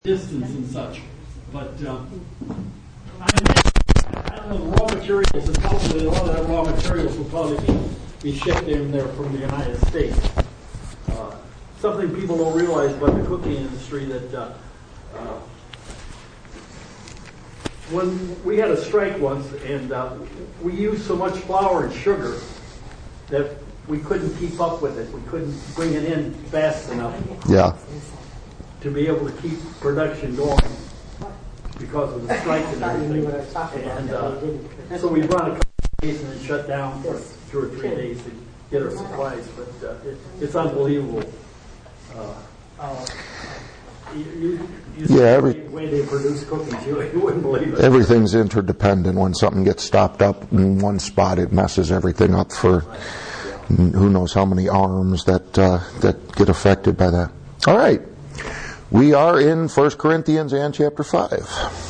distance and such. But I don't know, the raw materials, and probably a lot of that raw materials will probably be shipped in there from the United States. Something people don't realize about the cooking industry that when we had a strike once, and we used so much flour and sugar that we couldn't keep up with it. We couldn't bring it in fast enough. Yeah. To be able to keep production going because of the strike and everything. And so we run a couple of days and then shut down for 2 or 3 days to get our supplies. But it's unbelievable. The way they produce cookies, you wouldn't believe it. Everything's interdependent. When something gets stopped up in one spot, it messes everything up for who knows how many arms that get affected by that. All right. We are in 1 Corinthians and chapter 5.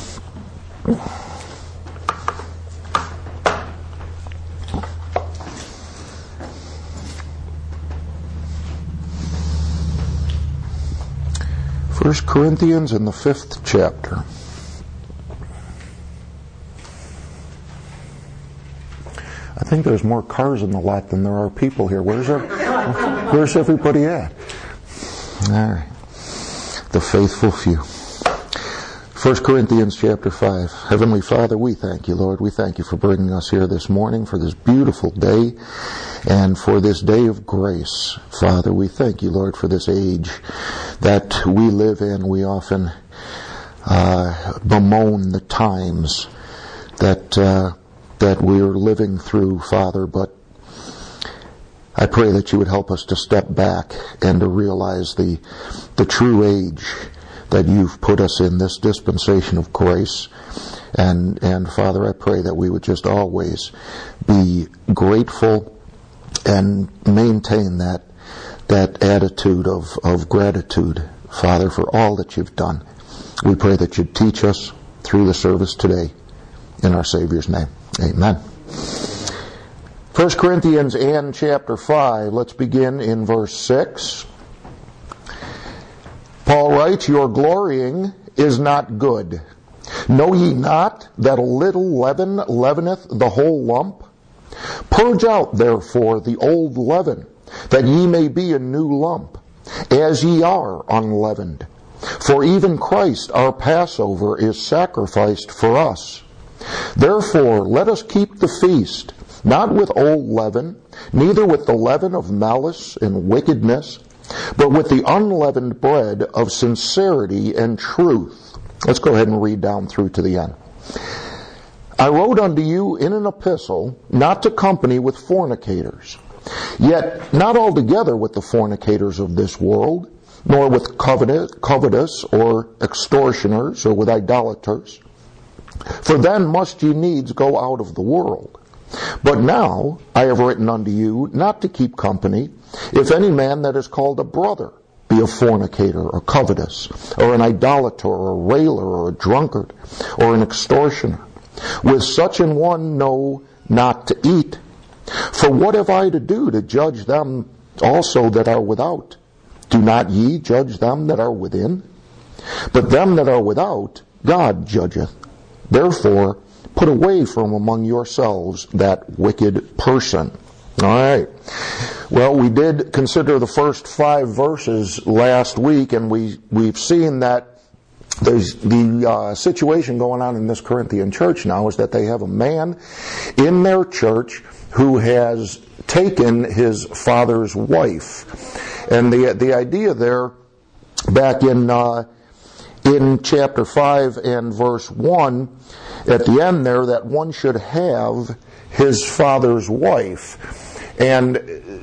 First Corinthians in the 5th chapter. I think there's more cars in the lot than there are people here. Where's everybody at? All right. The faithful few. 1 Corinthians chapter 5. Heavenly Father, we thank you, Lord. We thank you for bringing us here this morning for this beautiful day and for this day of grace. Father, we thank you, Lord, for this age that we live in. We often bemoan the times that we're living through, Father, but I pray that you would help us to step back and to realize the true age that you've put us in, this dispensation of grace. And Father, I pray that we would just always be grateful and maintain that attitude of gratitude, Father, for all that you've done. We pray that you'd teach us through the service today. In our Savior's name, amen. 1 Corinthians and chapter 5, let's begin in verse 6. Paul writes, "Your glorying is not good. Know ye not that a little leaven leaveneth the whole lump? Purge out therefore the old leaven, that ye may be a new lump, as ye are unleavened. For even Christ our Passover is sacrificed for us. Therefore let us keep the feast, not with old leaven, neither with the leaven of malice and wickedness, but with the unleavened bread of sincerity and truth." Let's go ahead and read down through to the end. "I wrote unto you in an epistle not to company with fornicators, yet not altogether with the fornicators of this world, nor with covetous or extortioners, or with idolaters. For then must ye needs go out of the world. But now I have written unto you not to keep company, if any man that is called a brother be a fornicator, or covetous, or an idolater, or a railer, or a drunkard, or an extortioner. With such an one know not to eat. For what have I to do to judge them also that are without? Do not ye judge them that are within? But them that are without God judgeth. Therefore put away from among yourselves that wicked person." All right. Well, we did consider the first 5 verses last week, and we've seen that there's the situation going on in this Corinthian church now is that they have a man in their church who has taken his father's wife. And the idea there back in chapter 5 and verse 1, at the end there, that one should have his father's wife. And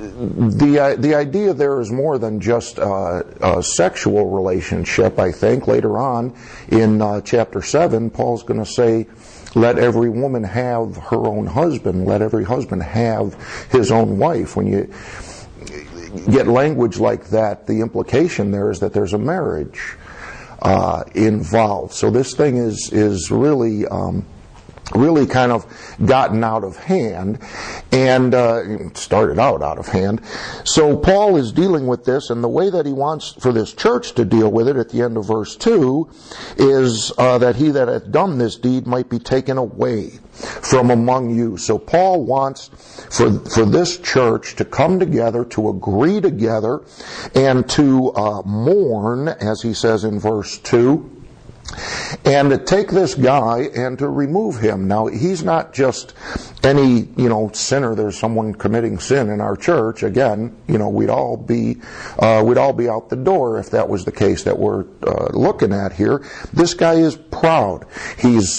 the idea there is more than just a sexual relationship, I think. Later on in chapter 7, Paul's going to say, let every woman have her own husband. Let every husband have his own wife. When you get language like that, the implication there is that there's a marriage involved. So this thing is really really kind of gotten out of hand, and started out of hand. So Paul is dealing with this, and the way that he wants for this church to deal with it at the end of verse 2 is that he that hath done this deed might be taken away from among you. So Paul wants for this church to come together, to agree together, and to mourn, as he says in verse 2, and to take this guy and to remove him. Now, he's not just any, sinner. There's someone committing sin in our church. Again, we'd all be out the door if that was the case that we're looking at here. This guy is proud. He's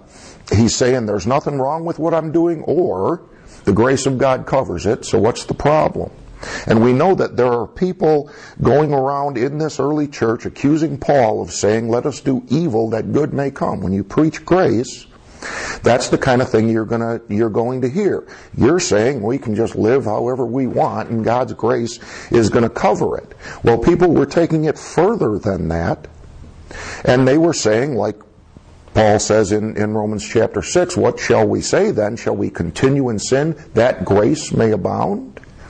saying there's nothing wrong with what I'm doing, or the grace of God covers it. So what's the problem? And we know that there are people going around in this early church accusing Paul of saying, let us do evil that good may come. When you preach grace, that's the kind of thing you're going to hear. You're saying we can just live however we want and God's grace is going to cover it. Well, people were taking it further than that, and they were saying, like Paul says in Romans chapter 6, what shall we say then? Shall we continue in sin that grace may abound?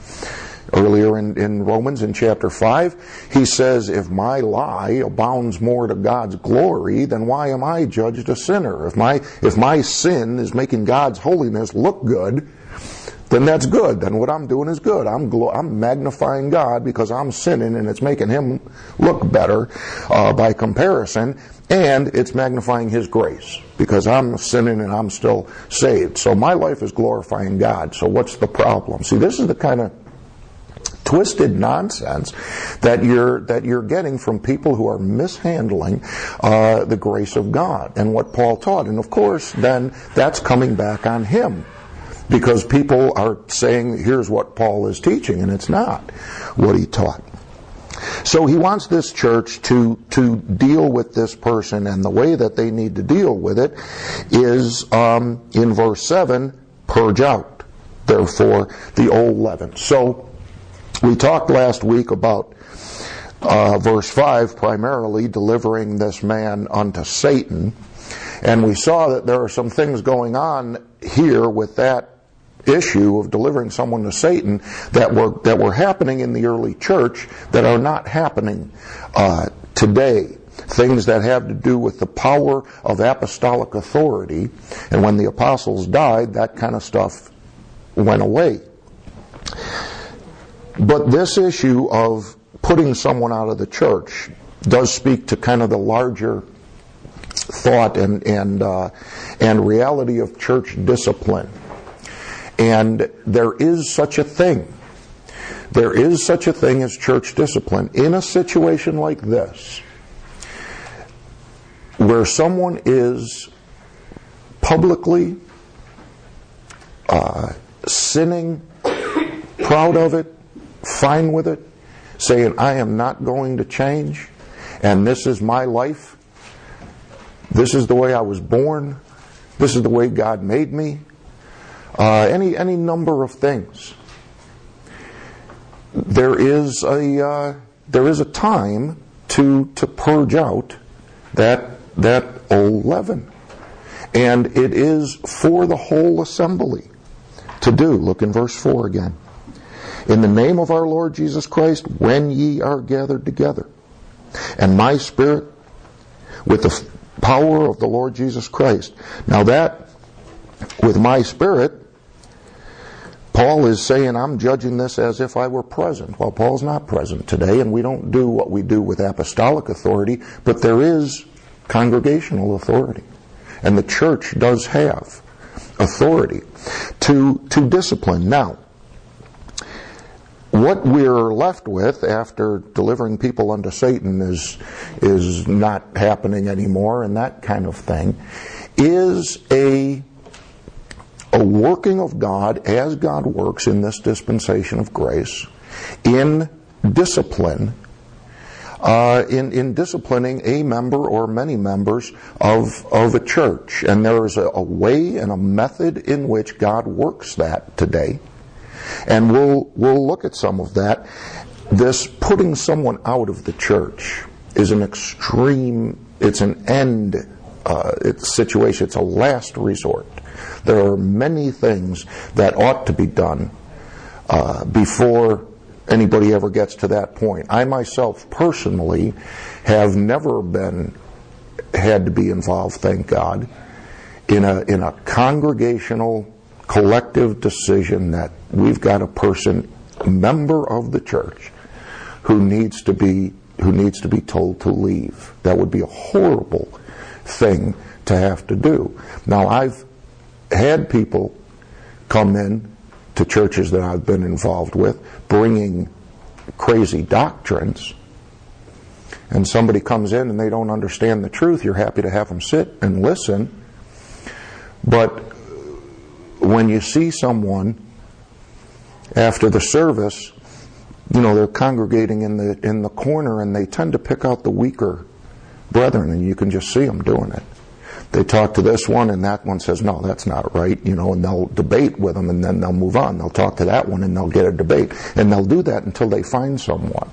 Earlier in Romans, in chapter 5, he says, if my lie abounds more to God's glory, then why am I judged a sinner? If my sin is making God's holiness look good, then that's good. Then what I'm doing is good. I'm magnifying God because I'm sinning, and it's making Him look better by comparison, and it's magnifying His grace because I'm sinning and I'm still saved. So my life is glorifying God. So what's the problem? See, this is the kind of twisted nonsense that you're getting from people who are mishandling the grace of God and what Paul taught. And of course, then that's coming back on him, because people are saying, here's what Paul is teaching, and it's not what he taught. So he wants this church to deal with this person, and the way that they need to deal with it is in verse 7, purge out, therefore, the old leaven. So we talked last week about verse 5 primarily delivering this man unto Satan, and we saw that there are some things going on here with that issue of delivering someone to Satan that were happening in the early church that are not happening today. Things that have to do with the power of apostolic authority, and when the apostles died, that kind of stuff went away. But this issue of putting someone out of the church does speak to kind of the larger thought and reality of church discipline. And there is such a thing. There is such a thing as church discipline. In a situation like this, where someone is publicly sinning, proud of it, fine with it, saying, I am not going to change, and this is my life, this is the way I was born, this is the way God made me, any number of things. There is a time to purge out that old leaven, and it is for the whole assembly to do. Look in verse 4 again. In the name of our Lord Jesus Christ, when ye are gathered together, and my spirit with the power of the Lord Jesus Christ. Now that, with my spirit, Paul is saying, I'm judging this as if I were present. Well, Paul's not present today, and we don't do what we do with apostolic authority, but there is congregational authority. And the church does have authority to discipline. Now, what we're left with after delivering people unto Satan is not happening anymore, and that kind of thing, is a working of God as God works in this dispensation of grace in discipline, in disciplining a member or many members of a church. And there is a way and a method in which God works that today. And we'll look at some of that. This putting someone out of the church is an extreme, it's an end situation. It's a last resort. There are many things that ought to be done before anybody ever gets to that point. I myself personally have never had to be involved, thank God, in a congregational collective decision that we've got a member of the church who needs to be told to leave. That would be a horrible thing to have to do. Now, I've had people come in to churches that I've been involved with bringing crazy doctrines, and somebody comes in and they don't understand the truth. You're happy to have them sit and listen, but when you see someone after the service, they're congregating in the corner, and they tend to pick out the weaker brethren, and you can just see them doing it. They talk to this one, and that one says, no, that's not right, and they'll debate with them, and then they'll move on. They'll talk to that one, and they'll get a debate. And they'll do that until they find someone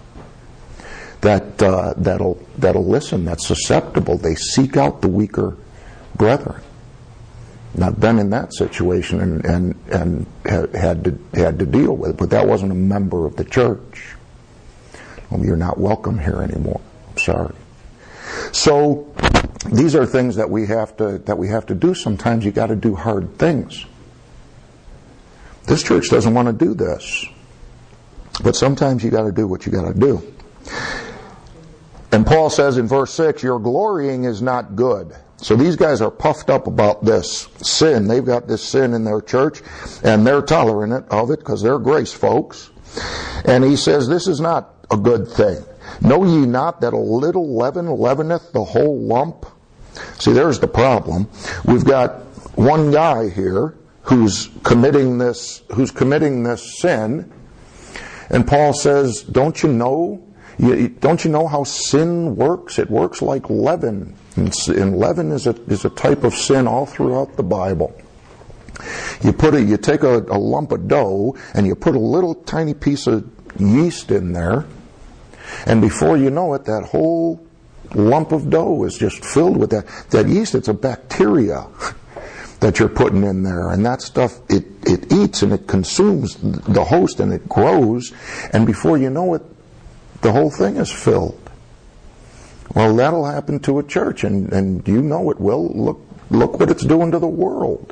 that'll listen, that's susceptible. They seek out the weaker brethren. And I've been in that situation and had to deal with it, but that wasn't a member of the church. Well, you're not welcome here anymore. I'm sorry. So these are things that we have to do. Sometimes you got to do hard things. This church doesn't want to do this, but sometimes you got to do what you got to do. And Paul says in verse 6, your glorying is not good. So these guys are puffed up about this sin. They've got this sin in their church, and they're tolerant of it because they're grace folks. And he says this is not a good thing. Know ye not that a little leaven leaveneth the whole lump? See, there's the problem. We've got one guy here who's committing this sin, and Paul says, don't you know how sin works? It works like leaven. And leaven is a type of sin all throughout the Bible. You take a lump of dough and you put a little tiny piece of yeast in there, and before you know it, that whole lump of dough is just filled with that yeast. It's a bacteria that you're putting in there, and that stuff it eats and it consumes the host, and it grows, and before you know it, the whole thing is filled. Well, that'll happen to a church, and you know it will. Look what it's doing to the world.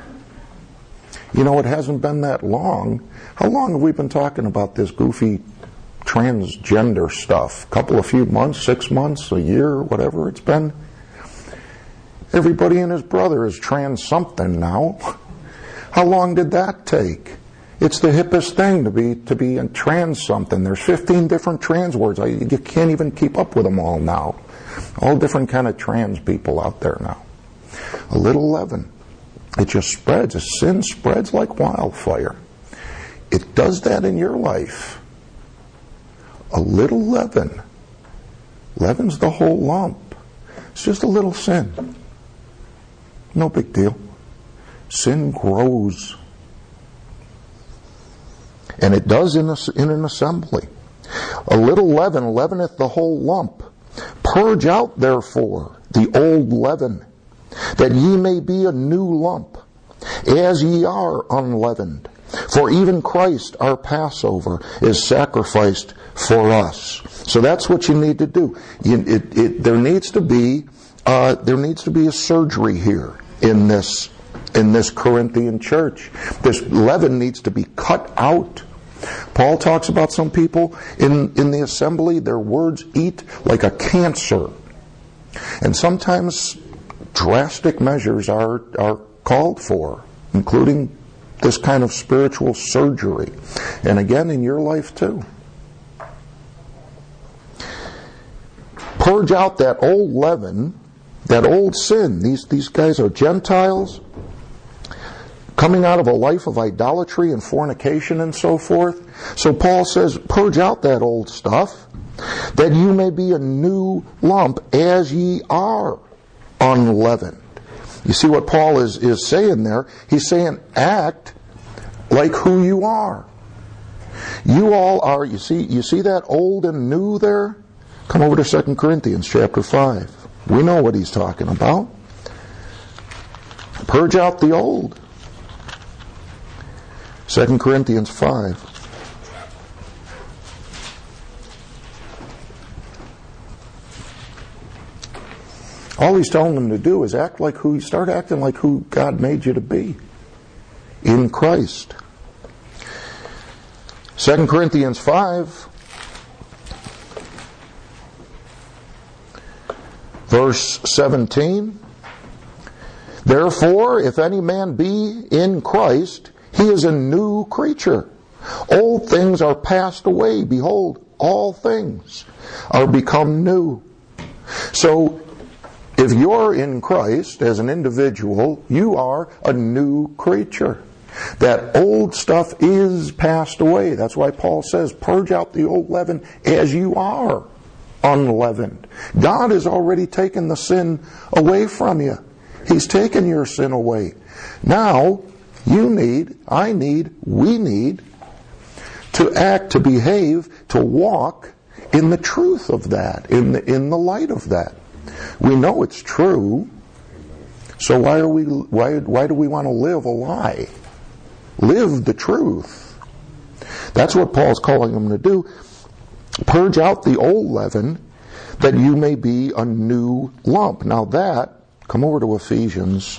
It hasn't been that long. How long have we been talking about this goofy transgender stuff? A few months, 6 months, a year, whatever it's been. Everybody and his brother is trans something now. How long did that take? It's the hippest thing to be a trans something. There's 15 different trans words. You can't even keep up with them all now. All different kind of trans people out there now. A little leaven. It just spreads. Sin spreads like wildfire. It does that in your life. A little leaven. Leaven's the whole lump. It's just a little sin. No big deal. Sin grows. And it does in an assembly. A little leaven leaveneth the whole lump. Purge out, therefore, the old leaven, that ye may be a new lump, as ye are unleavened. For even Christ, our Passover, is sacrificed for us. So that's what you need to do. There needs to be a surgery here in this Corinthian church. This leaven needs to be cut out. Paul talks about some people in the assembly, their words eat like a cancer. And sometimes drastic measures are called for, including this kind of spiritual surgery. And again, in your life too. Purge out that old leaven, that old sin. These guys are Gentiles, coming out of a life of idolatry and fornication and so forth. So Paul says, purge out that old stuff, that you may be a new lump, as ye are unleavened. You see what Paul is saying there? He's saying, act like who you are. You all are, you see that old and new there? Come over to 2 Corinthians chapter 5. We know what he's talking about. Purge out the old. 2 Corinthians 5. All he's telling them to do is start acting like who God made you to be in Christ. 2 Corinthians 5, verse 17. Therefore, if any man be in Christ, he is a new creature. Old things are passed away. Behold, all things are become new. So, if you're in Christ as an individual, you are a new creature. That old stuff is passed away. That's why Paul says, purge out the old leaven as you are unleavened. God has already taken the sin away from you. He's taken your sin away. Now, we need to act, to behave, to walk in the truth of that, in the light of that. We know it's true, so why do we want to live a lie? Live the truth. That's what Paul's calling them to do. Purge out the old leaven, that you may be a new lump. Now come over to Ephesians.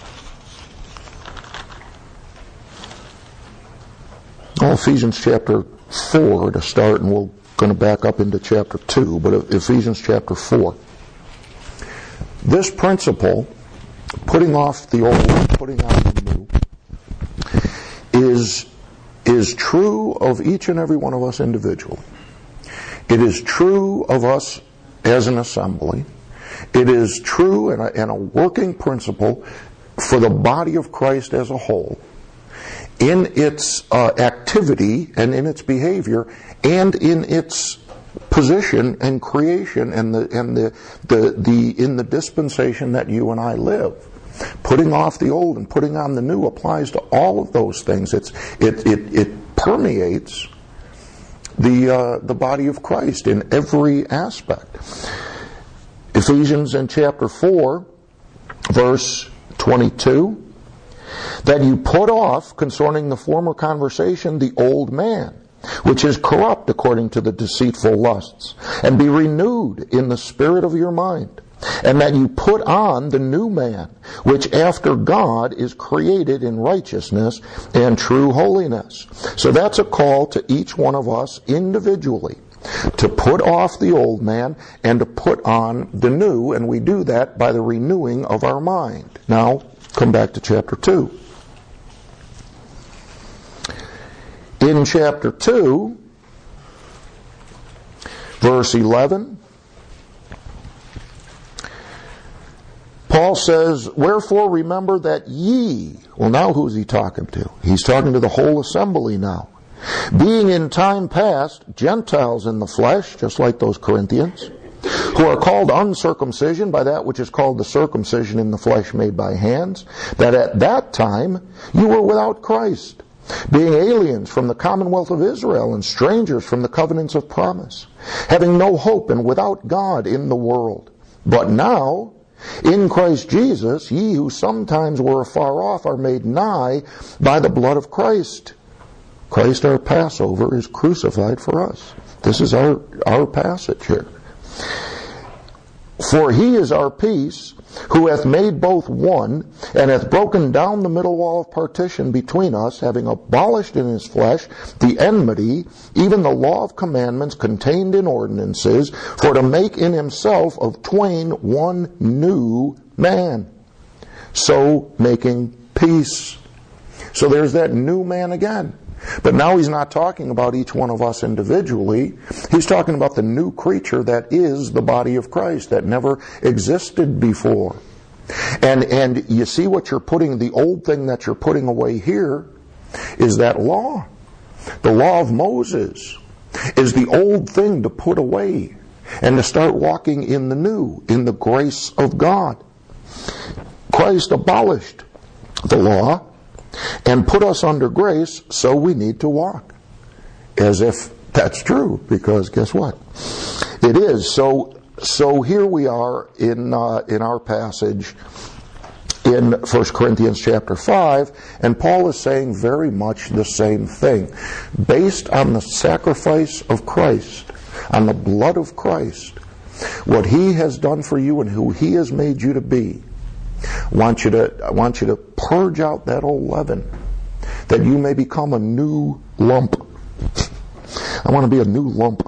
Ephesians chapter 4 to start, and we're going to back up into chapter 2, but Ephesians chapter 4. This principle, putting off the old, putting on the new, is true of each and every one of us individually. It is true of us as an assembly. It is true and a working principle for the body of Christ as a whole, in its activity and in its behavior and in its position and creation and in the dispensation that you and I live. Putting off the old and putting on the new applies to all of those things. It permeates the body of Christ in every aspect. Ephesians in chapter 4, verse 22, that you put off concerning the former conversation the old man, which is corrupt according to the deceitful lusts, and be renewed in the spirit of your mind, and that you put on the new man, which after God is created in righteousness and true holiness. So that's a call to each one of us individually, to put off the old man and to put on the new, and we do that by the renewing of our mind. Now, come back to chapter 2. In chapter 2, verse 11, Paul says, wherefore remember that ye, well now who's he talking to? He's talking to the whole assembly now. Being in time past Gentiles in the flesh, just like those Corinthians, who are called uncircumcision by that which is called the circumcision in the flesh made by hands, that at that time you were without Christ, being aliens from the commonwealth of Israel and strangers from the covenants of promise, having no hope and without God in the world. But now, in Christ Jesus, ye who sometimes were afar off are made nigh by the blood of Christ. Christ our Passover is crucified for us. This is our passage here. For he is our peace, who hath made both one, and hath broken down the middle wall of partition between us, having abolished in his flesh the enmity, even the law of commandments contained in ordinances, for to make in himself of twain one new man, so making peace. So there's that new man again. But now he's not talking about each one of us individually. He's talking about the new creature that is the body of Christ, that never existed before. And you see what you're putting, the old thing that you're putting away here is that law. The law of Moses is the old thing to put away and to start walking in the new, in the grace of God. Christ abolished the law and put us under grace, so we need to walk. As if that's true, because guess what? It is. So here we are in our passage in 1 Corinthians chapter 5, and Paul is saying very much the same thing. Based on the sacrifice of Christ, on the blood of Christ, what He has done for you and who He has made you to be, I want you to purge out that old leaven, that you may become a new lump. I want to be a new lump.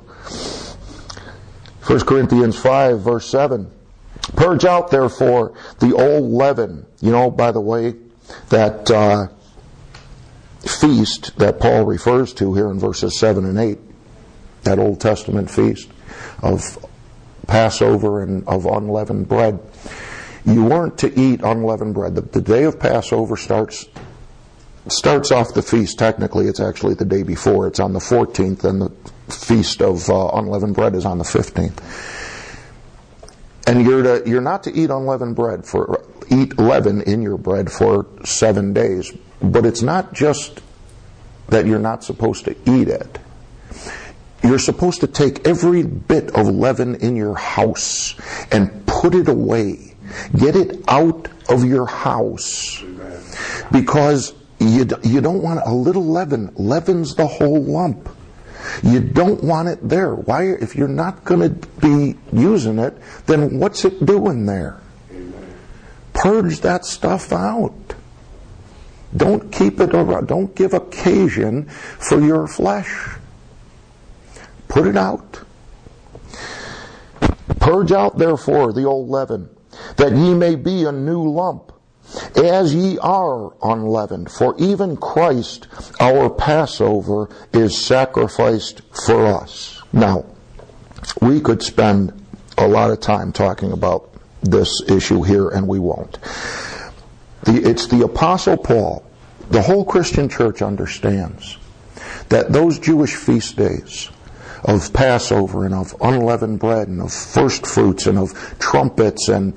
1 Corinthians 5, verse 7. Purge out, therefore, the old leaven. You know, by the way, that feast that Paul refers to here in verses 7 and 8, that Old Testament feast of Passover and of unleavened bread. You weren't to eat unleavened bread. The day of Passover starts off the feast. Technically, it's actually the day before. It's on the 14th, and the feast of unleavened bread is on the 15th. And you're not to eat unleavened bread, eat leaven in your bread for 7 days. But it's not just that you're not supposed to eat it. You're supposed to take every bit of leaven in your house and put it away. Get it out of your house. Because you don't want a little leaven. Leaven's the whole lump. You don't want it there. Why? If you're not going to be using it, then what's it doing there? Purge that stuff out. Don't keep it around. Don't give occasion for your flesh. Put it out. Purge out, therefore, the old leaven, that ye may be a new lump, as ye are unleavened. For even Christ, our Passover, is sacrificed for us. Now, we could spend a lot of time talking about this issue here, and we won't. It's the Apostle Paul. The whole Christian church understands that those Jewish feast days of Passover and of unleavened bread and of first fruits and of trumpets and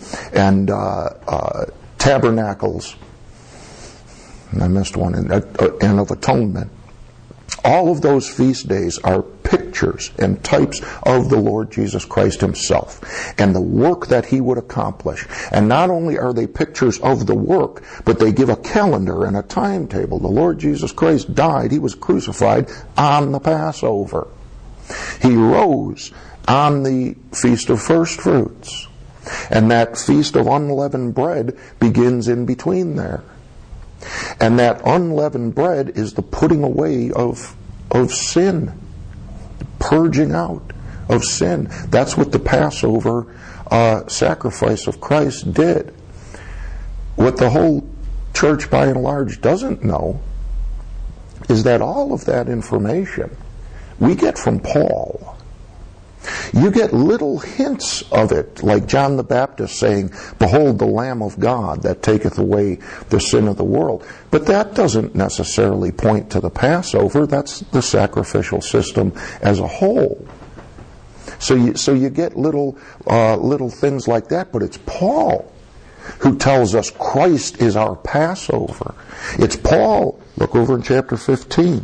tabernacles, and I missed one, and of atonement. All of those feast days are pictures and types of the Lord Jesus Christ Himself and the work that He would accomplish. And not only are they pictures of the work, but they give a calendar and a timetable. The Lord Jesus Christ died. He was crucified on the Passover. He rose on the Feast of First Fruits. And that Feast of Unleavened Bread begins in between there. And that unleavened bread is the putting away of sin, purging out of sin. That's what the Passover sacrifice of Christ did. What the whole church by and large doesn't know is that all of that information we get from Paul. You get little hints of it, like John the Baptist saying, "Behold the Lamb of God that taketh away the sin of the world." But that doesn't necessarily point to the Passover. That's the sacrificial system as a whole. So you get little things like that, but it's Paul who tells us Christ is our Passover. It's Paul. Look over in chapter 15.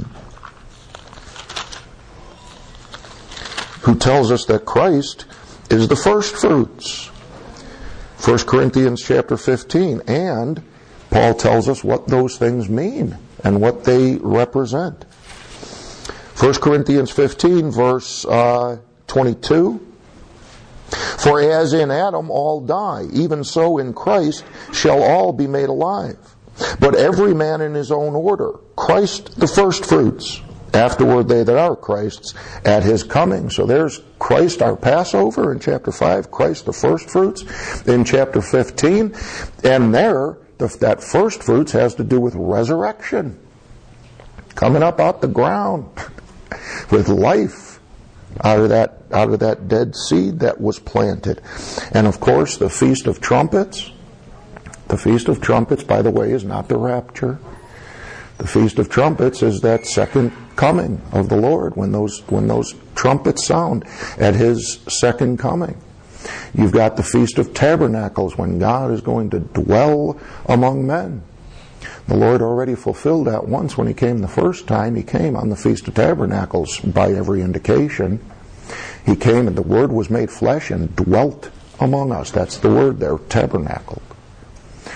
Who tells us that Christ is the first fruits. 1 Corinthians chapter 15. And Paul tells us what those things mean and what they represent. 1 Corinthians 15 verse 22. For as in Adam all die, even so in Christ shall all be made alive. But every man in his own order. Christ the first fruits. Afterward they that are Christ's at His coming. So there's Christ our Passover in chapter 5, Christ the first fruits in chapter 15. And there, that first fruits has to do with resurrection. Coming up out the ground with life out of that dead seed that was planted. And of course the Feast of Trumpets. The Feast of Trumpets, by the way, is not the rapture. The Feast of Trumpets is that second coming of the Lord, when those trumpets sound at His second coming. You've got the Feast of Tabernacles, when God is going to dwell among men. The Lord already fulfilled that once when He came the first time. He came on the Feast of Tabernacles by every indication. He came and the Word was made flesh and dwelt among us. That's the word there, tabernacle.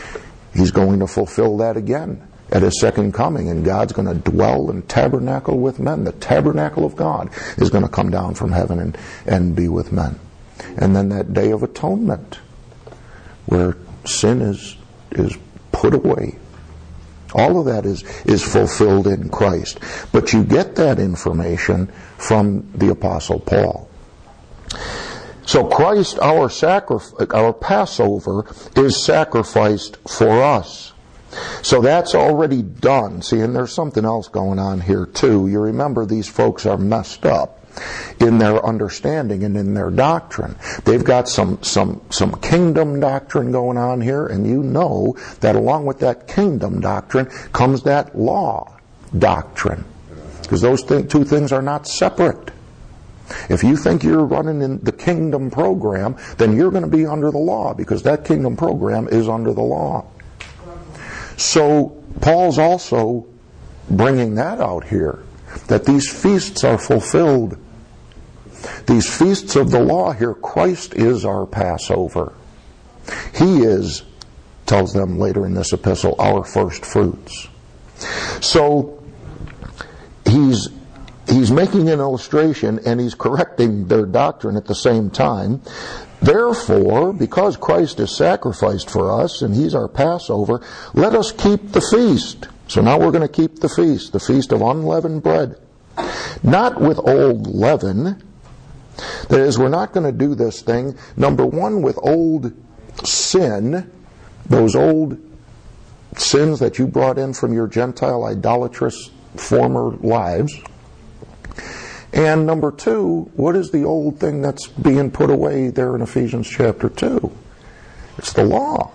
He's going to fulfill that again at His second coming, and God's going to dwell and tabernacle with men. The tabernacle of God is going to come down from heaven and be with men. And then that day of atonement, where sin is put away. All of that is fulfilled in Christ. But you get that information from the Apostle Paul. So Christ, our Passover, is sacrificed for us. So that's already done. See, and there's something else going on here too. You remember these folks are messed up in their understanding and in their doctrine. They've got some kingdom doctrine going on here, and you know that along with that kingdom doctrine comes that law doctrine. Because those two things are not separate. If you think you're running in the kingdom program, then you're going to be under the law, because that kingdom program is under the law. So Paul's also bringing that out here, that these feasts are fulfilled. These feasts of the law here, Christ is our Passover. He is, tells them later in this epistle, our first fruits. So he's making an illustration, and he's correcting their doctrine at the same time. Therefore, because Christ is sacrificed for us and He's our Passover, let us keep the feast. So now we're going to keep the feast of unleavened bread. Not with old leaven. That is, we're not going to do this thing, number one, with old sin, those old sins that you brought in from your Gentile idolatrous former lives. And number two, what is the old thing that's being put away there in Ephesians chapter 2? It's the law.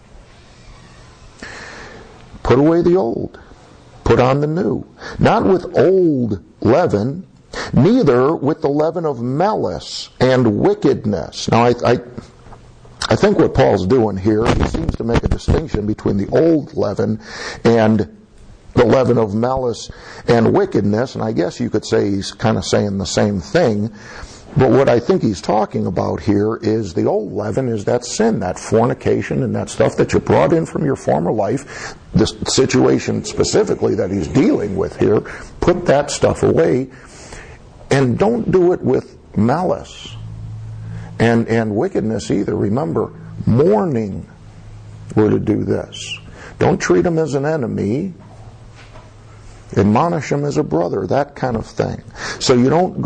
Put away the old. Put on the new. Not with old leaven, neither with the leaven of malice and wickedness. Now, I think what Paul's doing here, he seems to make a distinction between the old leaven and the leaven of malice and wickedness, and I guess you could say he's kind of saying the same thing. But what I think he's talking about here is the old leaven is that sin, that fornication and that stuff that you brought in from your former life, this situation specifically that he's dealing with here. Put that stuff away, and don't do it with malice and wickedness either. Remember, mourning, we're to do this. Don't treat him as an enemy. Admonish him as a brother, that kind of thing. So you don't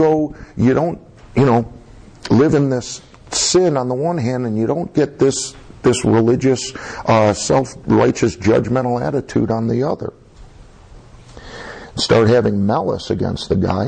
live in this sin on the one hand, and you don't get this religious, self-righteous, judgmental attitude on the other. Start having malice against the guy.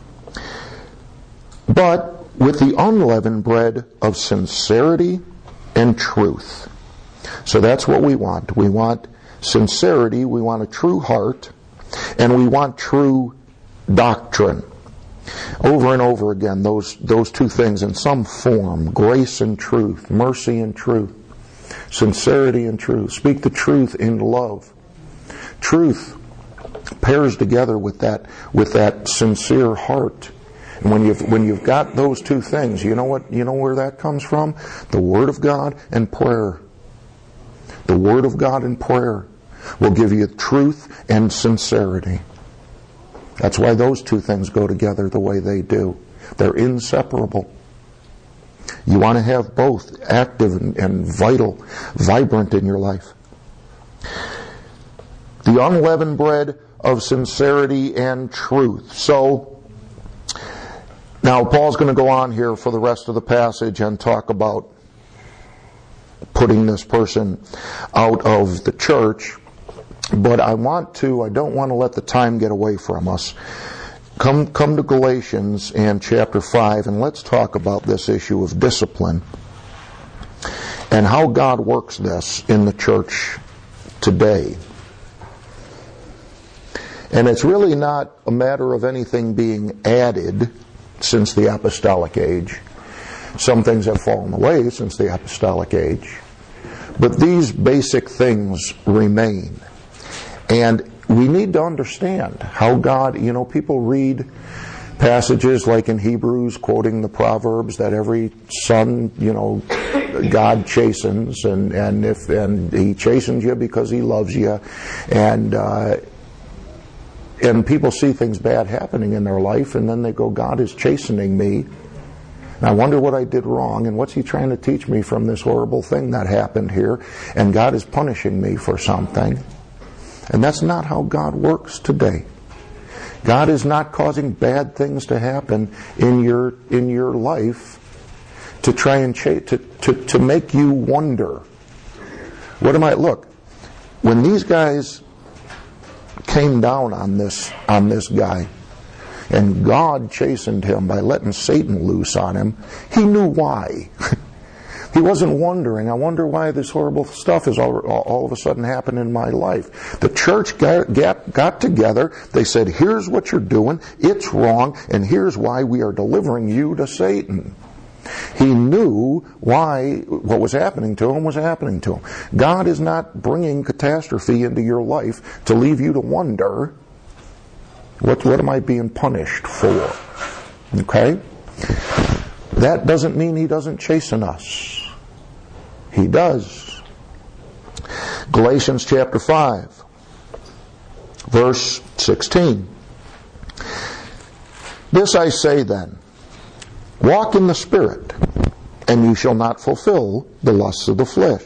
But with the unleavened bread of sincerity and truth. So that's what we want. We want sincerity, we want a true heart, and we want true doctrine. Over and over again, those two things in some form: grace and truth, mercy and truth, sincerity and truth. Speak the truth in love. Truth pairs together with that sincere heart. And when you've got those two things, you know where that comes from? The Word of God and prayer. The Word of God and prayer will give you truth and sincerity. That's why those two things go together the way they do. They're inseparable. You want to have both active and vital, vibrant in your life. The unleavened bread of sincerity and truth. So, now Paul's going to go on here for the rest of the passage and talk about putting this person out of the church. But I don't want to let the time get away from us. Come to Galatians and chapter 5, and let's talk about this issue of discipline and how God works this in the church today. And it's really not a matter of anything being added since the apostolic age. Some things have fallen away since the apostolic age. But these basic things remain. And we need to understand how God, people read passages like in Hebrews quoting the Proverbs that every son, God chastens, and He chastens you because He loves you, and people see things bad happening in their life, and then they go, God is chastening me. And I wonder what I did wrong, and what's He trying to teach me from this horrible thing that happened here, and God is punishing me for something. And that's not how God works today. God is not causing bad things to happen in your life to try and to make you wonder. Look, when these guys came down on this guy, and God chastened him by letting Satan loose on him, He knew why. He wasn't wondering, I wonder why this horrible stuff is all of a sudden happening in my life. The church got together. They said, here's what you're doing. It's wrong. And here's why we are delivering you to Satan. He knew why what was happening to him was happening to him. God is not bringing catastrophe into your life to leave you to wonder, what am I being punished for? Okay? That doesn't mean He doesn't chasten us. He does. Galatians chapter 5, verse 16. This I say then, walk in the Spirit, and you shall not fulfill the lusts of the flesh.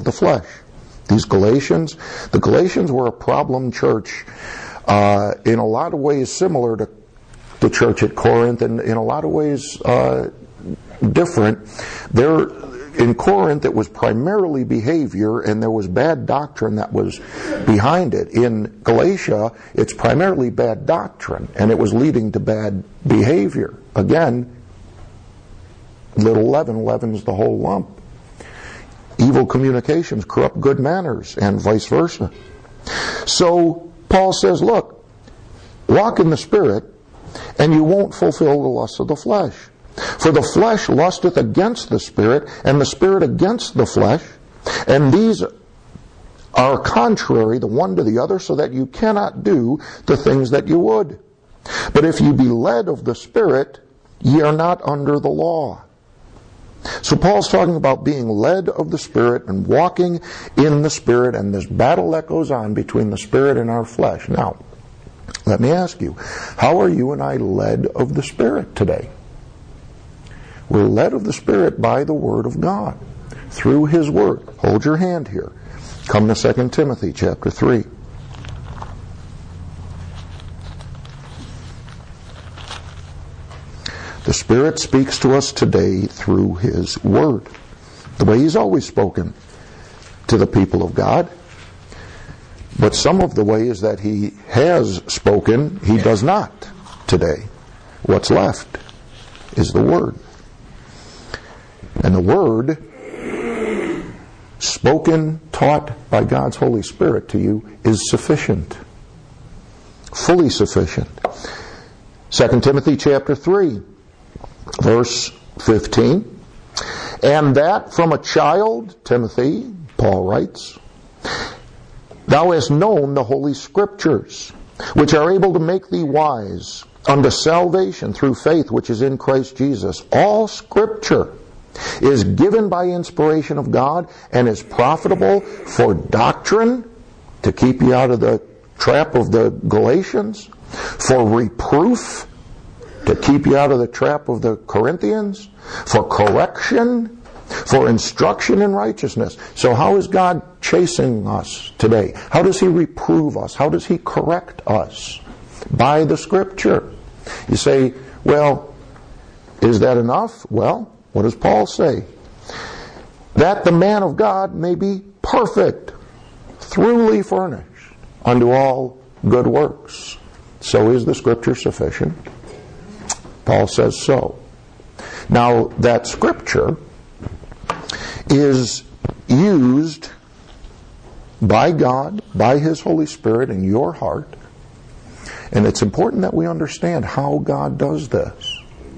The Galatians were a problem church, in a lot of ways similar to the church at Corinth, and in a lot of ways different. In Corinth, it was primarily behavior, and there was bad doctrine that was behind it. In Galatia, it's primarily bad doctrine, and it was leading to bad behavior. Again, little leaven leavens the whole lump. Evil communications corrupt good manners, and vice versa. So Paul says, look, walk in the Spirit, and you won't fulfill the lusts of the flesh. For the flesh lusteth against the Spirit, and the Spirit against the flesh, and these are contrary the one to the other, so that you cannot do the things that you would. But if you be led of the Spirit, ye are not under the law. So Paul's talking about being led of the Spirit and walking in the Spirit, and this battle that goes on between the Spirit and our flesh. Now, let me ask you, how are you and I led of the Spirit today? We're led of the Spirit by the Word of God, through His Word. Hold your hand here. Come to 2 Timothy chapter 3. The Spirit speaks to us today through His Word, the way He's always spoken to the people of God. But some of the ways that He has spoken, He does not today. What's left is the Word. And the Word, spoken, taught by God's Holy Spirit to you, is sufficient. Fully sufficient. 2 Timothy chapter 3, verse 15. And that from a child, Timothy, Paul writes, thou hast known the Holy Scriptures, which are able to make thee wise unto salvation through faith which is in Christ Jesus. All Scripture is given by inspiration of God and is profitable for doctrine, to keep you out of the trap of the Galatians, for reproof, to keep you out of the trap of the Corinthians, for correction, for instruction in righteousness. So how is God chastening us today? How does He reprove us? How does He correct us? By the Scripture. You say, well, is that enough? Well, what does Paul say? That the man of God may be perfect, thoroughly furnished unto all good works. So is the Scripture sufficient? Paul says so. Now, that Scripture is used by God, by His Holy Spirit in your heart. And it's important that we understand how God does this.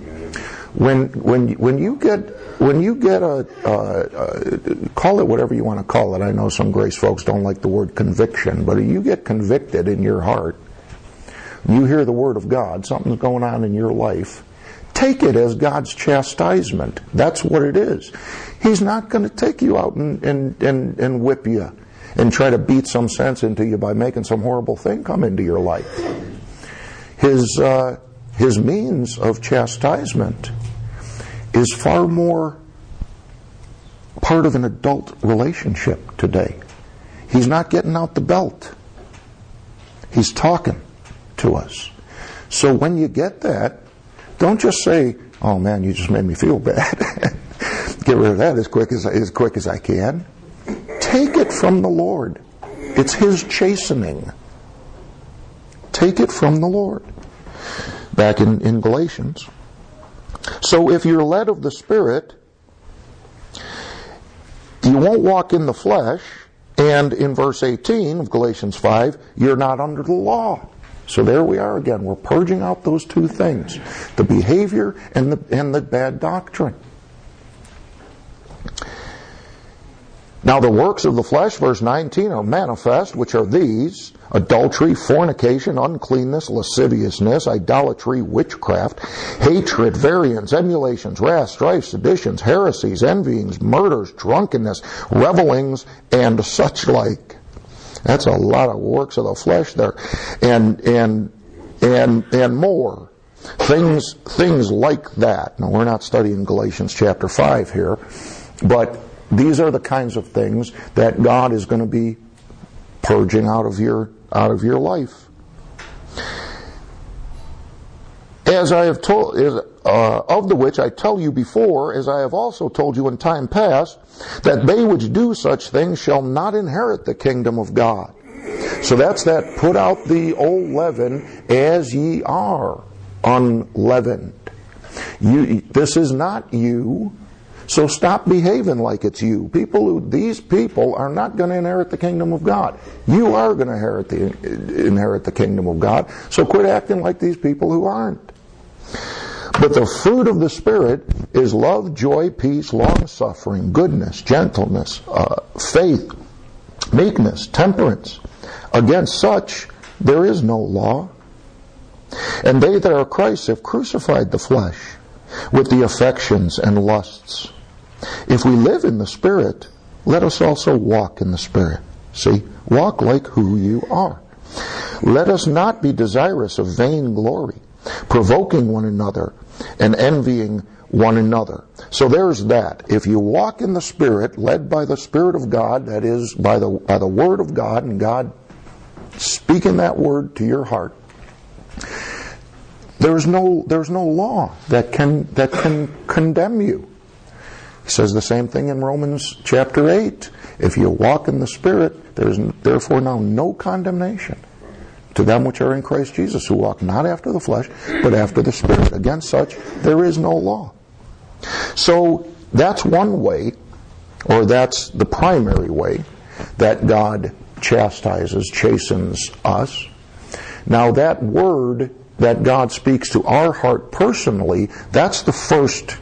When you get a call it whatever you want to call it. I know some grace folks don't like the word conviction, but if you get convicted in your heart, you hear the Word of God, something's going on in your life, Take it as God's chastisement. That's what it is. He's not going to take you out and whip you and try to beat some sense into you by making some horrible thing come into your life. His means of chastisement is far more part of an adult relationship today. He's not getting out the belt. He's talking to us. So when you get that, don't just say, "Oh man, you just made me feel bad." Get rid of that as quick as I can. Take it from the Lord. It's His chastening. Take it from the Lord. Back in Galatians. So if you're led of the Spirit, you won't walk in the flesh, and in verse 18 of Galatians 5, you're not under the law. So there we are again. We're purging out those two things, the behavior and the bad doctrine. Now the works of the flesh, verse 19, are manifest, which are these: adultery, fornication, uncleanness, lasciviousness, idolatry, witchcraft, hatred, variance, emulations, wrath, strife, seditions, heresies, envyings, murders, drunkenness, revelings, and such like. That's a lot of works of the flesh there. And more. Things like that. Now we're not studying Galatians chapter 5 here, but these are the kinds of things that God is going to be purging out of your life. As I have told, of the which I tell you before, as I have also told you in time past, that they which do such things shall not inherit the kingdom of God. So that's that, put out the old leaven as ye are unleavened. This is not you. So stop behaving like it's you. These people are not going to inherit the kingdom of God. You are going to inherit the kingdom of God. So quit acting like these people who aren't. But the fruit of the Spirit is love, joy, peace, long-suffering, goodness, gentleness, faith, meekness, temperance. Against such there is no law. And they that are Christ's have crucified the flesh with the affections and lusts. If we live in the Spirit, let us also walk in the Spirit. See, walk like who you are. Let us not be desirous of vain glory, provoking one another and envying one another. So there's that. If you walk in the Spirit, led by the Spirit of God, that is, by the Word of God, and God speaking that Word to your heart, there's no law that can condemn you. He says the same thing in Romans chapter 8. If you walk in the Spirit, there is therefore now no condemnation to them which are in Christ Jesus, who walk not after the flesh, but after the Spirit. Against such there is no law. So that's one way, or that's the primary way, that God chastens us. Now that word that God speaks to our heart personally, that's the first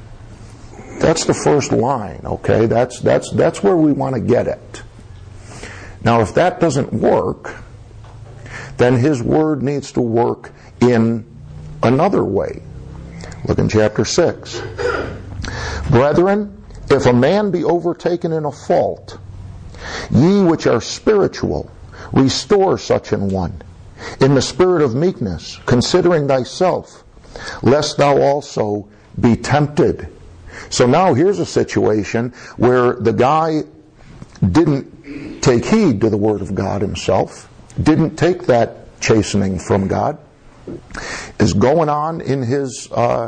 line, okay? That's where we want to get it. Now if that doesn't work, then His Word needs to work in another way. Look in chapter 6. Brethren, if a man be overtaken in a fault, ye which are spiritual, restore such an one, in the spirit of meekness, considering thyself, lest thou also be tempted. So now here's a situation where the guy didn't take heed to the Word of God himself, didn't take that chastening from God, is going on in his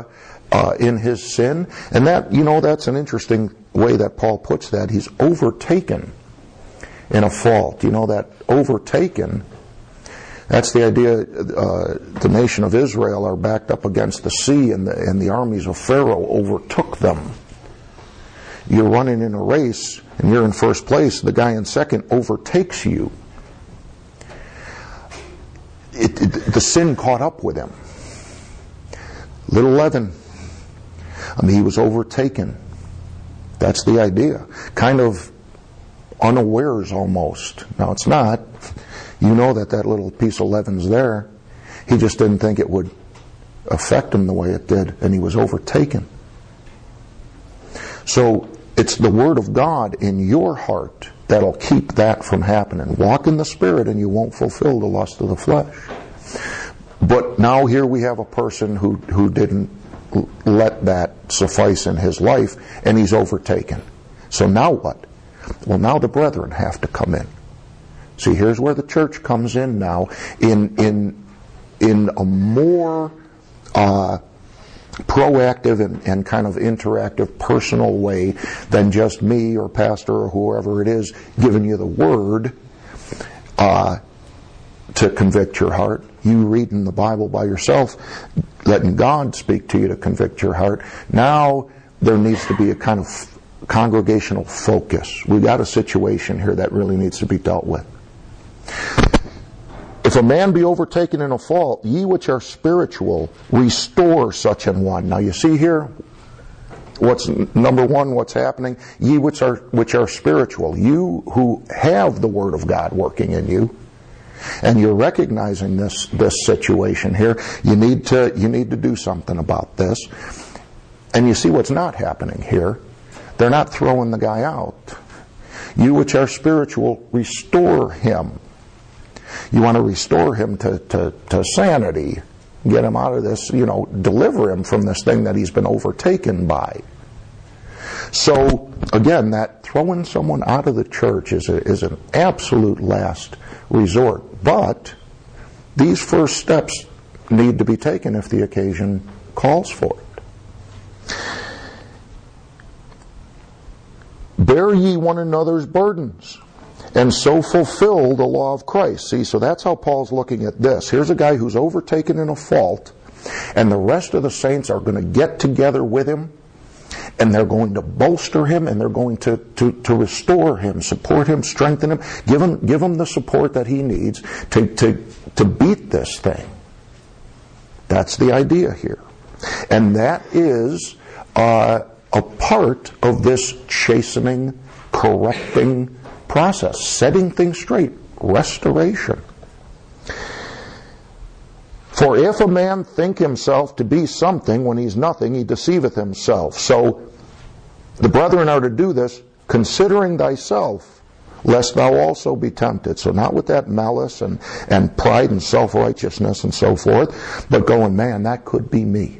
sin, and that's an interesting way that Paul puts that. He's overtaken in a fault. That overtaken, that's the idea. The nation of Israel are backed up against the sea, and the armies of Pharaoh overtook them. You're running in a race, and you're in first place. The guy in second overtakes you. The sin caught up with him. Little leaven. He was overtaken. That's the idea. Kind of unawares almost. Now it's not. You know that little piece of leaven's there. He just didn't think it would affect him the way it did, and he was overtaken. So it's the Word of God in your heart that'll keep that from happening. Walk in the Spirit and you won't fulfill the lust of the flesh. But now here we have a person who didn't let that suffice in his life, and he's overtaken. So now what? Well, now the brethren have to come in. See, here's where the church comes in now in a more proactive and kind of interactive, personal way than just me or pastor or whoever it is giving you the word to convict your heart. You reading the Bible by yourself, letting God speak to you to convict your heart. Now there needs to be a kind of congregational focus. We got a situation here that really needs to be dealt with. If a man be overtaken in a fault, ye which are spiritual, restore such an one. Now you see here, what's number one, what's happening? Ye which are spiritual. You who have the Word of God working in you, and you're recognizing this situation here, you need to do something about this. And you see what's not happening here. They're not throwing the guy out. You which are spiritual, restore him. You want to restore him to sanity. Get him out of this, deliver him from this thing that he's been overtaken by. So, again, that throwing someone out of the church is an absolute last resort. But these first steps need to be taken if the occasion calls for it. Bear ye one another's burdens, and so fulfill the law of Christ. See, so that's how Paul's looking at this. Here's a guy who's overtaken in a fault, and the rest of the saints are going to get together with him, and they're going to bolster him, and they're going to restore him, support him, strengthen him, give him the support that he needs to beat this thing. That's the idea here. And that is a part of this chastening, correcting process, setting things straight, restoration. For if a man think himself to be something when he's nothing, he deceiveth himself. So the brethren are to do this, considering thyself, lest thou also be tempted. So not with that malice and pride and self-righteousness and so forth, but going, man, that could be me.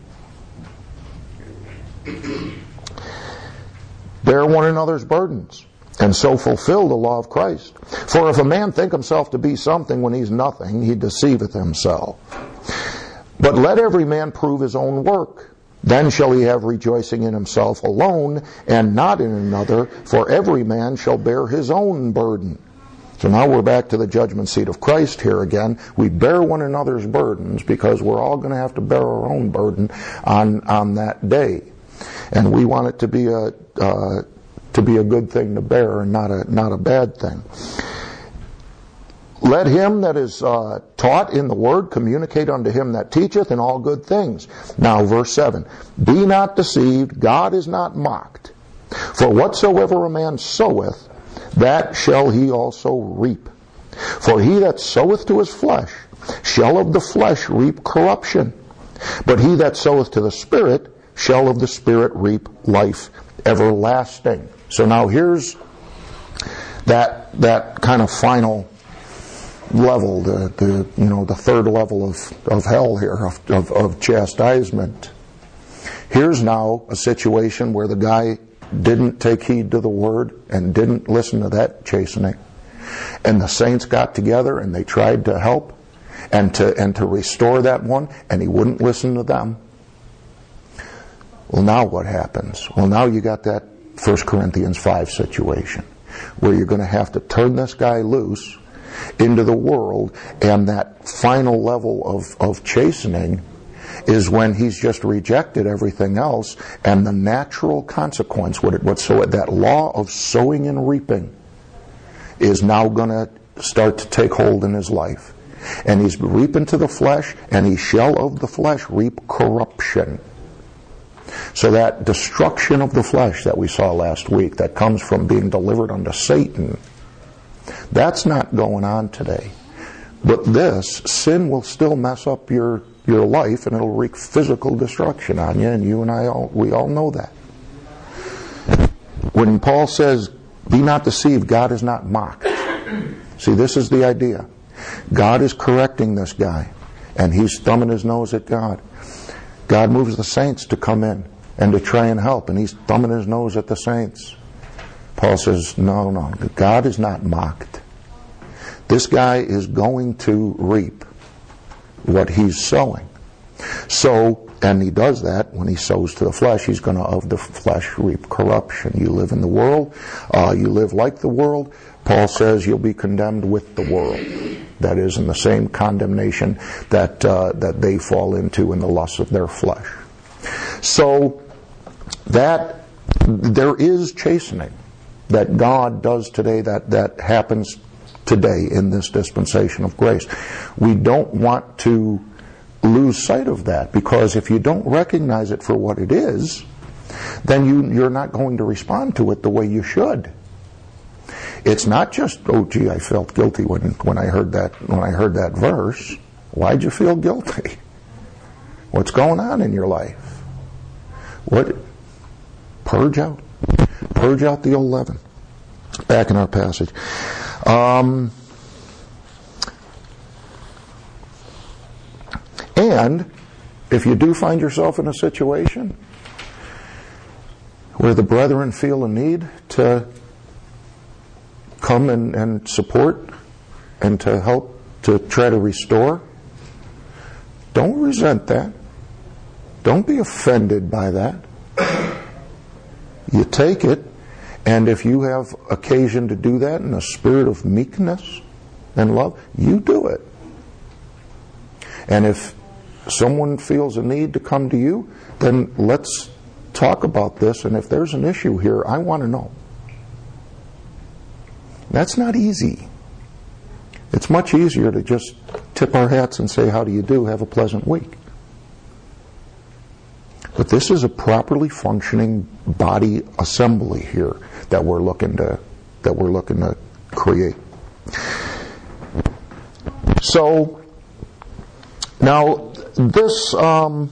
Bear one another's burdens, and so fulfill the law of Christ. For if a man think himself to be something when he's nothing, he deceiveth himself. But let every man prove his own work. Then shall he have rejoicing in himself alone, and not in another, for every man shall bear his own burden. So now we're back to the judgment seat of Christ here again. We bear one another's burdens because we're all going to have to bear our own burden on that day. And we want it to be a good thing to bear and not a bad thing. Let him that is taught in the word communicate unto him that teacheth in all good things. Now verse 7. Be not deceived, God is not mocked. For whatsoever a man soweth, that shall he also reap. For he that soweth to his flesh shall of the flesh reap corruption. But he that soweth to the Spirit shall of the Spirit reap life everlasting. So now here's that kind of final level, the third level of hell here, of chastisement. Here's now a situation where the guy didn't take heed to the word and didn't listen to that chastening. And the saints got together and they tried to help and to restore that one, and he wouldn't listen to them. Well, now what happens? Well, now you got that 1 Corinthians 5 situation where you're going to have to turn this guy loose into the world, and that final level of chastening is when he's just rejected everything else, and the natural consequence, that law of sowing and reaping, is now going to start to take hold in his life. And he's reaping to the flesh, and he shall of the flesh reap corruption. So that destruction of the flesh that we saw last week, that comes from being delivered unto Satan, that's not going on today. But sin will still mess up your your life, and it'll wreak physical destruction on you, and you and we all know that. When Paul says, be not deceived, God is not mocked. See, this is the idea. God is correcting this guy, and he's thumbing his nose at God. God moves the saints to come in and to try and help, and he's thumbing his nose at the saints. Paul says, no, God is not mocked. This guy is going to reap what he's sowing. So, and he does that when he sows to the flesh. He's going to, of the flesh, reap corruption. You live in the world. You live like the world. Paul says you'll be condemned with the world. That is, in the same condemnation that they fall into in the lusts of their flesh. So, that there is chastening that God does today, that happens today in this dispensation of grace. We don't want to lose sight of that, because if you don't recognize it for what it is, then you're not going to respond to it the way you should. It's not just, oh gee, I felt guilty when I heard that verse. Why'd you feel guilty? What's going on in your life? What? Purge out the old leaven. Back in our passage. And if you do find yourself in a situation where the brethren feel a need to come and support and to help to try to restore, don't resent that. Don't be offended by that. You take it, and if you have occasion to do that in a spirit of meekness and love, you do it. And if someone feels a need to come to you, then let's talk about this, and if there's an issue here, I want to know. That's not easy. It's much easier to just tip our hats and say, how do you do? Have a pleasant week. But this is a properly functioning body assembly here that we're looking to create. So now this, I'll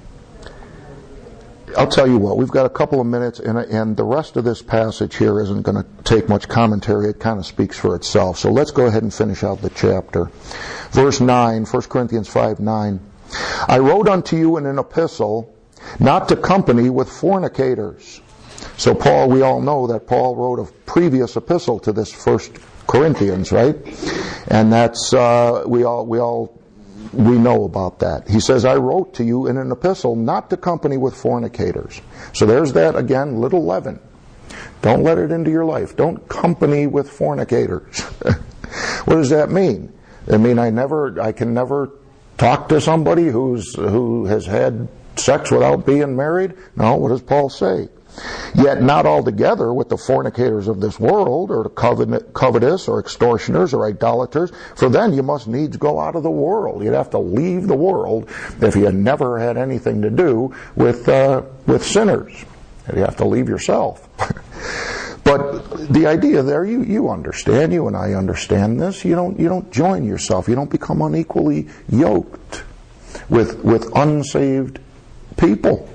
tell you what, we've got a couple of minutes, and the rest of this passage here isn't going to take much commentary. It kind of speaks for itself. So let's go ahead and finish out the chapter. Verse 9, 1 Corinthians 5:9. I wrote unto you in an epistle, not to company with fornicators. So Paul, we all know that Paul wrote a previous epistle to this 1 Corinthians, right? And that's, we know about that. He says, I wrote to you in an epistle not to company with fornicators. So there's that again, little leaven. Don't let it into your life. Don't company with fornicators. What does that mean? I mean, I can never talk to somebody who has had sex without being married? No, what does Paul say? Yet not altogether with the fornicators of this world, or the covetous, or extortioners, or idolaters, for then you must needs go out of the world. You'd have to leave the world if you never had anything to do with sinners. You have to leave yourself. But the idea there, you understand, you and I understand this. You don't join yourself. You don't become unequally yoked with unsaved people.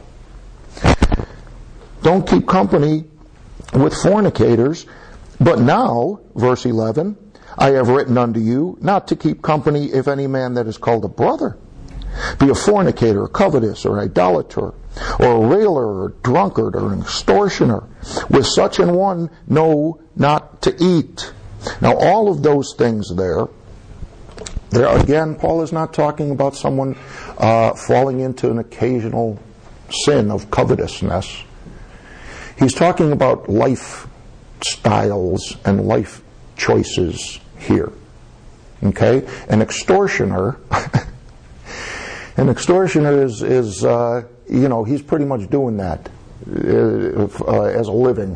Don't keep company with fornicators. But now, verse 11, I have written unto you not to keep company if any man that is called a brother be a fornicator, or covetous, or idolater, or a railer, or a drunkard, or an extortioner. With such an one, no, not to eat. Now, all of those things there again, Paul is not talking about someone falling into an occasional sin of covetousness. He's talking about life styles and life choices here. Okay? An extortioner is he's pretty much doing that as a living.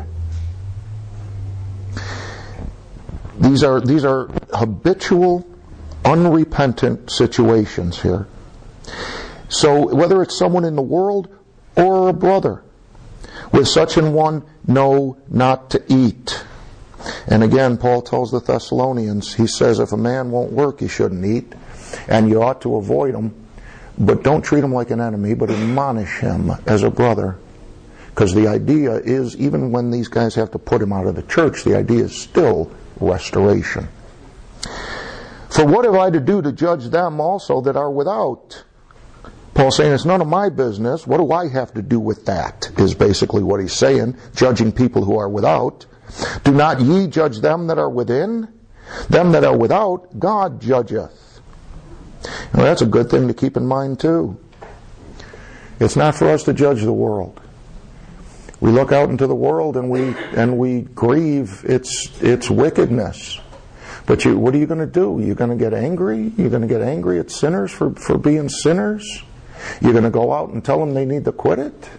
These are habitual, unrepentant situations here. So whether it's someone in the world or a brother, with such an one, no, not to eat. And again, Paul tells the Thessalonians, he says, if a man won't work, he shouldn't eat, and you ought to avoid him. but don't treat him like an enemy, but admonish him as a brother. Because the idea is, even when these guys have to put him out of the church, the idea is still restoration. For what have I to do to judge them also that are without? Paul's saying, it's none of my business. What do I have to do with that? Is basically what he's saying, judging people who are without. Do not ye judge them that are within? Them that are without, God judgeth. Now, that's a good thing to keep in mind too. It's not for us to judge the world. We look out into the world and we grieve its wickedness. But what are you going to do? You're going to get angry? You're going to get angry at sinners for being sinners? You're going to go out and tell them they need to quit it?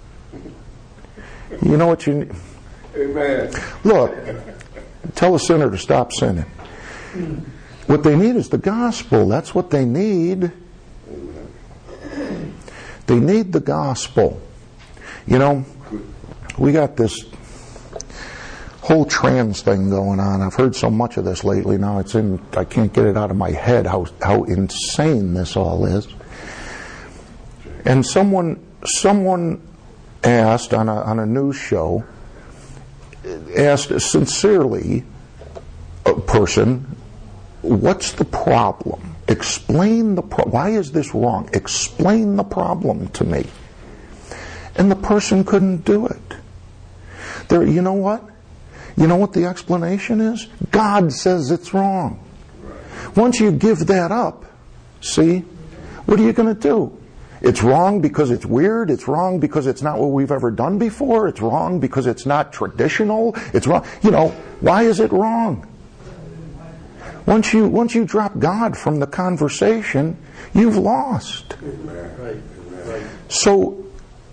You know what you need? Amen. Look, tell a sinner to stop sinning. What they need is the gospel. That's what they need. They need the gospel. You know, we got this whole trans thing going on. I've heard so much of this lately. Now I can't get it out of my head how insane this all is. And someone asked on a news show, asked sincerely a person, what's the problem? Explain why is this wrong? Explain the problem to me. And the person couldn't do it. You know what? You know what the explanation is? God says it's wrong. Once you give that up, see, what are you going to do? It's wrong because it's weird. It's wrong because it's not what we've ever done before. It's wrong because it's not traditional. It's wrong. You know, why is it wrong? Once you drop God from the conversation, you've lost. So,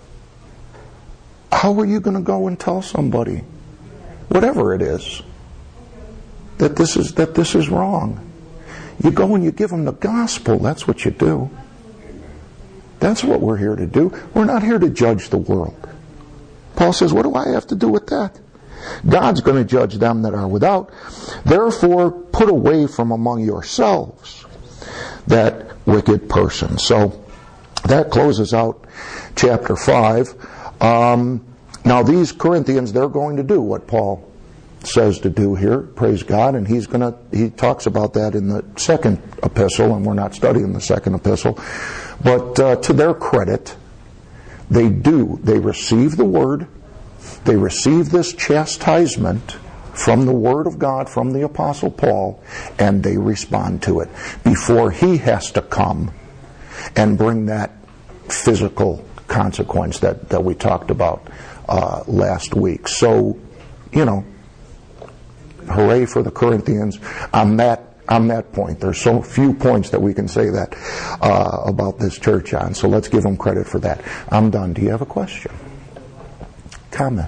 how are you going to go and tell somebody, whatever it is, that this is wrong? You go and you give them the gospel. That's what you do. That's what we're here to do. We're not here to judge the world. Paul says, what do I have to do with that? God's going to judge them that are without. Therefore, put away from among yourselves that wicked person. So, that closes out chapter 5. Now these Corinthians, they're going to do what Paul says to do here, praise God, and he talks about that in the second epistle, and we're not studying the second epistle. But to their credit, they receive the word, they receive this chastisement from the word of God, from the Apostle Paul, and they respond to it before he has to come and bring that physical consequence that we talked about last week. So, you know, hooray for the Corinthians on that point. There's so few points that we can say that about this church on. So let's give them credit for that. I'm done. Do you have a question? Comment?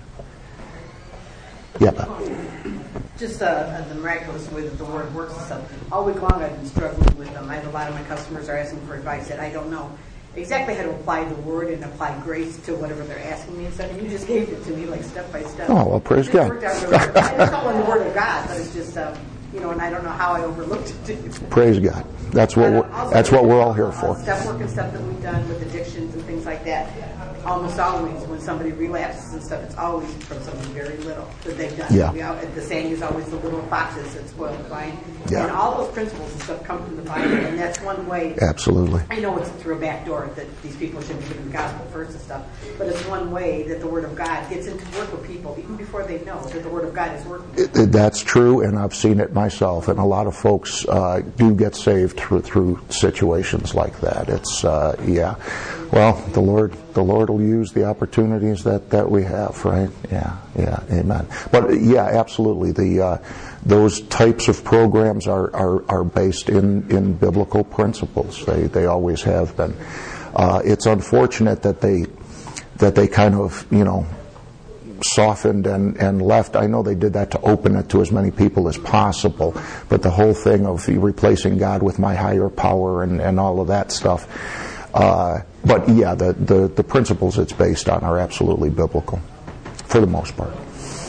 Yeah. Just the miraculous way that the Word works and stuff. All week long I've been struggling with them. I have a lot of my customers are asking for advice that I don't know exactly how to apply the Word and apply grace to whatever they're asking me and stuff. And you just gave it to me like step by step. Oh, well, praise God. It worked out really well. It's not the Word of God, but it's just, and I don't know how I overlooked it. Praise God. That's what we're all here for. Step work and stuff that we've done with addictions and things like that. Almost always, when somebody relapses and stuff, it's always from something very little that they've done. Yeah. The saying is always the little foxes that spoil the vine. Yeah. And all those principles and stuff come from the Bible, and that's one way. Absolutely. I know it's through a back door that these people should be given the gospel first and stuff, but it's one way that the Word of God gets into work with people even before they know that the Word of God is working. That's true, and I've seen it myself, and a lot of folks do get saved through situations like that. It's yeah. Well, the Lord will use the opportunities that we have, right? Yeah, amen. But yeah, absolutely. Those types of programs are based in biblical principles. They always have been. It's unfortunate that they kind of softened and left. I know they did that to open it to as many people as possible, but the whole thing of replacing God with my higher power and all of that stuff. But yeah, the principles it's based on are absolutely biblical, for the most part.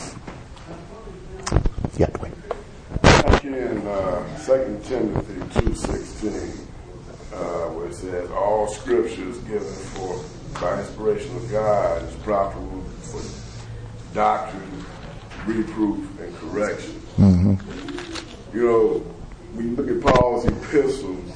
Yeah, Dwayne. In 2 Timothy 2:16, where it says, all all scripture is given by inspiration of God, is profitable for doctrine, reproof, and correction. You know, when you look at Paul's epistles,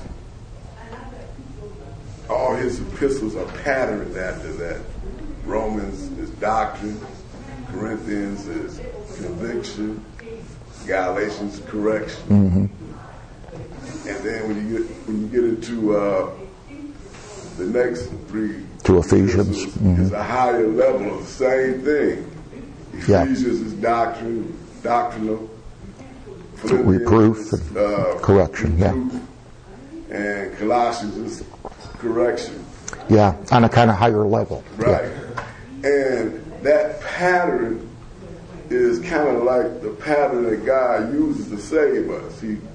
all his epistles are patterned after that. Romans is doctrine, Corinthians is conviction, Galatians correction. And then when you get into the next three To Ephesians. is a higher level of the same thing. Ephesians is doctrinal. Reproof is, and correction, reproof, and Colossians is correction. Yeah, on a kind of higher level. Right. Yeah. And that pattern is kind of like the pattern that God uses to save us.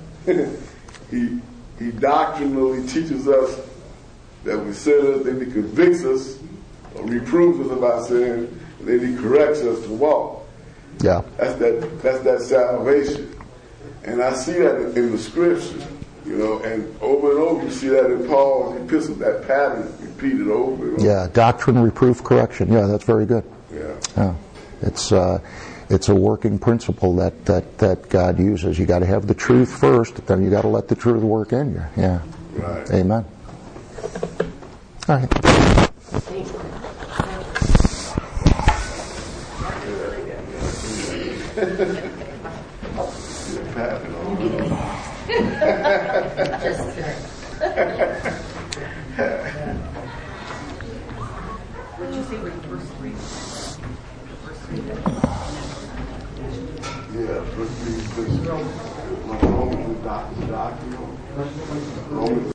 He doctrinally teaches us that we sin, then he convicts us, or reproves us of our sin, and then he corrects us to walk. Yeah. That's that salvation. And I see that in the scripture, you know, and over you see that in Paul's epistles, that pattern repeated over and over. Yeah, doctrine, reproof, correction. Yeah, that's very good. Yeah. It's a working principle that God uses. You got to have the truth first, then you got to let the truth work in you. Yeah. Right. Amen. All right. What did you say when you first read? Yeah, first read, Romans, doctrine. Romans